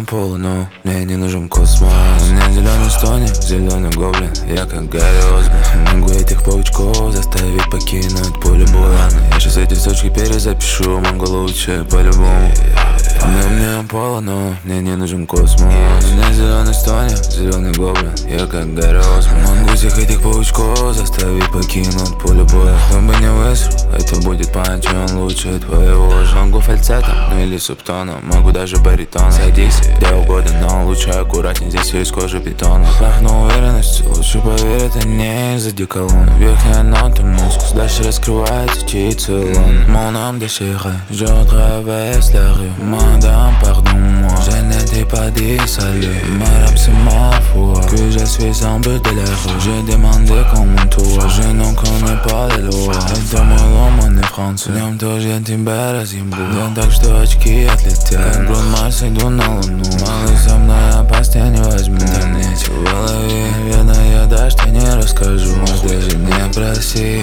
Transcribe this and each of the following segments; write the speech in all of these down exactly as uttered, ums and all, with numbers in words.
полно, мне не нужен космос. У меня зеленый стоник, зеленый гоблин, я как Гарри Осборн. Могу этих паучков заставить покинуть поле боя. Я сейчас эти строчки перезапишу, могу лучше по-любому. Но мне полно, мне не нужен космос. У меня зеленый стоник, зеленый гоблин, я как Гарри Осборн. Могу всех этих паучков заставить покинуть поле боя. Кто бы не высрал, это будет панч, он лучше твоего же. Могу фальцетом, ну или субтоном, могу даже баритоном. Садись где угодно, но лучше аккуратней, здесь весь кожа бетона. Пахну уверенностью, лучше поверь, это не из-за деколона. Верхняя нота, мускус, дальше раскрывается чей целон. Mon âme déchirée, je traverse la rue. Madame, pardonne-moi, je n'étais pas dit salut. Madame, c'est ma foi que je suis en but de la rue. J'ai demandé comment toi, je ne connais pas les lois. Это мой ломаный француз, днем тоже я тебя разъебу. Да так что очки отлетят, как Брун Марс, иду на луну. Малый со мной опасть я не возьму. Там нечего в голове, наверное, я даже тебе не расскажу. Можешь даже не проси,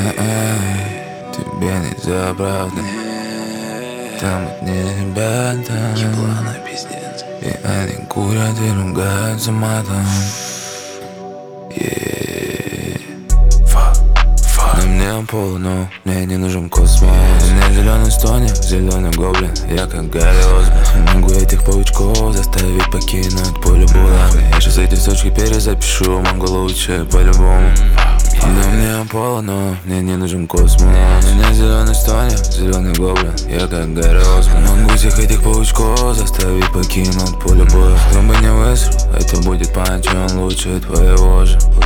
тебе нельзя, правда. Там одни ребята, еблана, пиздец. и они курят и ругаются матом. Yeah. Fuck, fuck. Но мне полно, мне не нужен космос. У меня зеленый стоник, зеленый гоблин, я как Гарри Осборн. Могу этих паучков заставить покинуть поле боя. Я сейчас эти строчки перезапишу, могу лучше по-любому. Но мне полно, мне не нужен космос. У меня зеленый стоник, зеленый гоблин, я как Гарри Осборн. Могу всех этих паучков заставить покинуть поле боя. Кто бы не высрал, это будет панч, он лучше твоего же.